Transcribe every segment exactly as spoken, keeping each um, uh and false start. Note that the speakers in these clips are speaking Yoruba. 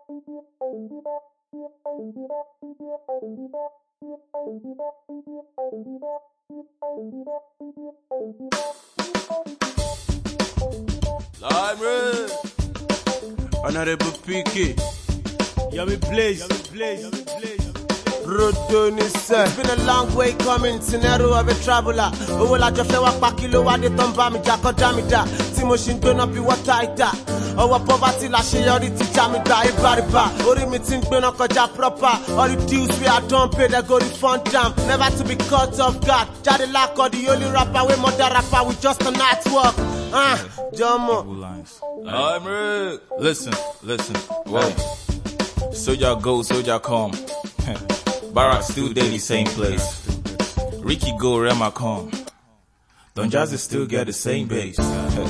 Lime Honorable P K. Yummy Blaze. Yummy Blaze. Yummy Blaze. Rodonisa. It's been a long way coming, scenario of a traveler. Oh, well, I just feel like Pakilo, I did Tomba, me Jack or Jamida. Timoshin don't up be what tighter. Our poverty, la shayori, Jamida, a bariba. Or me think when I got proper. All the dues we are done, pay the go refund jam. Never to be caught off guard. Jadilak or the only rapper, we mother rapper, we just a network. Ah, uh, Jomo. I'm real. Listen, listen, wait. Soldier go, soldier come. Barack still daily same place. Ricky go, Rema come. Don Jazzy still get the same base.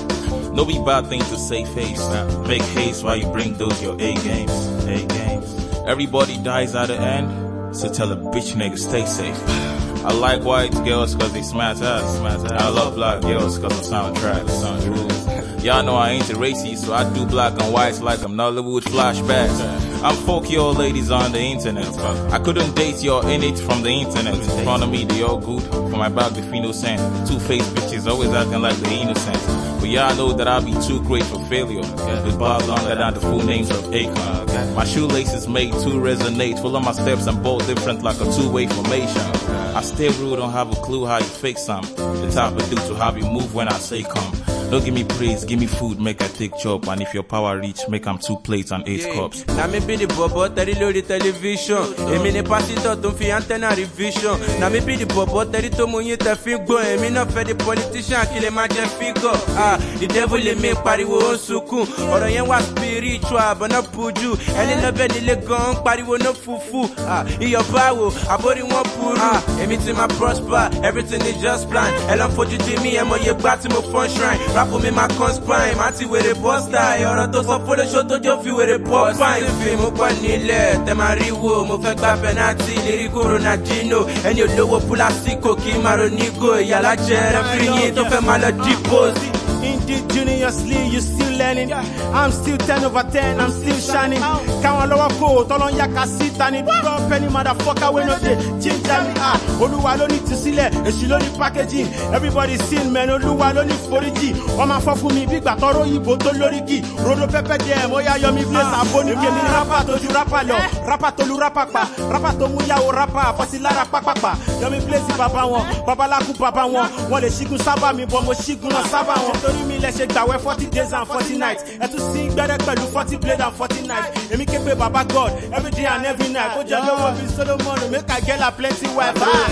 No be bad thing to say face. Make haste while you bring those your A games. A games. Everybody dies at the end, so tell a bitch nigga stay safe. I like white girls cause they smash ass. I love black girls cause of soundtracks. Y'all know I ain't a racist, so I do black and whites like I'm Nollywood flashbacks. I'm folk your ladies on the internet. I couldn't date your in it from the internet. In front of me, they all good. For my back, they feel no sense. Two-faced bitches always acting like they innocent. But y'all know that I'll be too great for failure. With bars longer than the full names of Akon. My shoelaces made to resonate. Full of my steps and both different like a two-way formation. I stay rude, don't have a clue how you fake some. The type of dude to have you move when I say come. Don't give me praise, give me food, make I take chop. And if your power reach, make I'm two plates and eight yeah. cups. Now me be the bobo, tell the television. E me ne pasito, don't fi antenna revision. Now me be the bobo, tell the money te figo. E me no fe the politician, kill a magic figo. Ah, the devil le make pariwo on suku. Oro yen was spiritual, but not puju. Ele no be le gun, pariwo no fufu. Ah, iyo bawo, abori won puru. Ah, everything my prosper, everything is just plan. Elan foju di mi, emo ye bati mo fun shrine. Rap me my cons prime, anti with a poster. Ọ̀rọ̀ tó sọ fún show tó jọ fi wèrè pop fine. Fi mo pọ̀ nílẹ̀, tẹ máa rí wo, mo fẹ́ gba penalty, lérí Ronaldinho. Ẹni olówó púlásìkò kí Maronigo, ìyàlá jẹ́ referee yìí tó fẹ́ máa lọ depose. Indigenously, you still learning. I'm still ten over ten, I'm still shining. Count on lower code, all on Yakasita, need drop any motherfucker when not they change me. Ah, Oluwa don't need to see it, and she don't need packaging. Everybody seen, man, Oluwa don't need forty G. On my for me, big batoro, you go to Loriki. Rodo Pepe Jam, Oya Yomi Place, Aboni, Kemi Rapa, to Jurapa, Rapa to Lurapa, Rapa to Muya or Rapa, Pasilara Papa, Yomi Place, Papa, Papa Laku Papa, one, the Shiku Saba, me, Bomo Shiku Saba. Me let's shake that way forty days and forty nights. And to sing better than forty blade and forty nights. And me keep Baba God every day and every night. Put your love up in Solomon, make I get a plenty wife.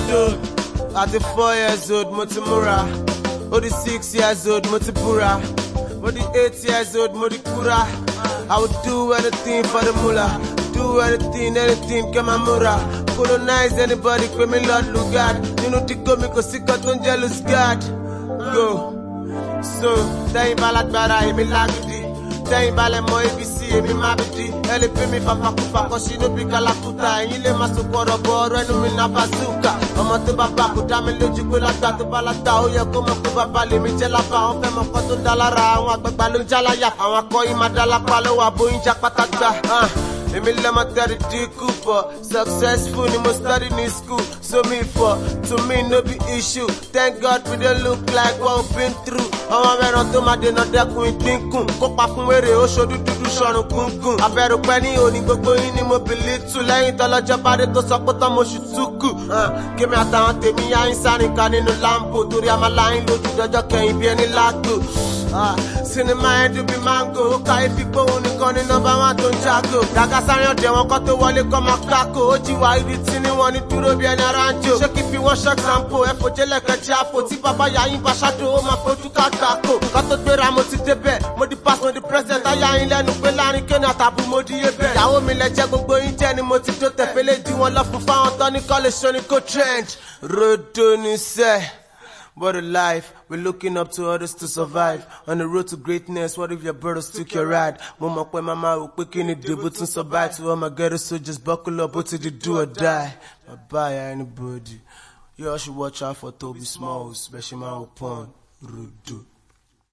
At the four years old, Motimura. Or the six years old, Motipura. Or the eight years old, Modikura. I would do anything for the mullah. Do anything, anything, Kamamura. Colonize anybody, pay me Lord Lugard. You know, to go, me go sick out on jealous God. Go. So, tẹ́yìn bá lágbára èmi lágídí. Tẹ́yìn bá lẹ mọ A B C èmi má bìdí. Ẹ lè pè mí fàfàkùfà kan ṣì ló bí kàlàkùtà. Ẹ̀yin lè má sọ̀kọ̀ ọ̀rọ̀ bọ̀ ọ̀rọ̀ ẹnu mi náà bazooka. Ọmọ tó bá bá kò dá mi lójú pé lágbá tó bá lágbá. Ó yẹ kó mọ̀ pé bàbá lèmi jẹ́ lábá. Àwọn fẹ́ mọ̀ kan tó ń dá lára. Àwọn àgbàgbà ló ń já láyà. Àwọn akọ́yìn máa dá lápá lọ́wọ́ àbóyún já pátágbá. Èmi lẹ́mọ̀ tẹ́rì dínkù pọ̀. Successful ni mo study ní school. So me for, to me no be issue. Thank God we don't look like what we've been through. Àwọn mẹ́ran tó máa dènà dẹ́kun ìdínkù. Kópa fún wèrè ó ṣojú dúdú sọ̀rùn gúngùn. Àbẹ̀rù pẹ́ ní òní gbogbo yín ni mo believe tù. Lẹ́yìn tọ́lọ́jọ́ bá dé tó sọ pé tán mo ṣù túkù. Kémi àtàwọn tèmi yá ń sárinka nínú Lambo. Torí a máa láyín lójú dọjọ́ kẹyìn bí ẹni lágbo. Sinimá ẹ̀ dùn bí mango. Ó ka ifi pé òun nìkan ní nọ́mbà wán tó ń jágò. Dàgá sáyàn dẹ̀ wọ́n kọ́ tó wọlé kọ́ máa kákò. Ó jí wá ibi tí ní wọ́n ní dúró bí ẹni aráńjò. Ṣé kí fi wọ́n ṣọ́ example? Ẹ fò jẹ́lẹ̀ kẹjẹ àfò tí bàbá yà yín bá ṣáájú ó máa fojú ká gbàkó. Nǹkan tó gbéra mo ti débẹ̀. Mo di pass mo di president. Ayá yín lẹ́nu pé láàrin kéènì àtàbù mo di yé bẹ̀. Ìyàwó mi lẹ jẹ́ gbogbo yín jẹ́ ni mo ti tó tẹ̀fẹ́lẹ́ di wọn lọ fún fáwọn tán ní kọ́lé ṣoní kó trench. Rodo ní sẹ́. What a life, we're looking up to others to survive. On the road to greatness, what if your brothers took your ride? Mama, when mama, we're picking it, debut to survive. To all my ghetto soldiers, buckle up, what did you do or die? Bye-bye, anybody. You all should watch out for Toby Smalls, especially my own pun. Rudu.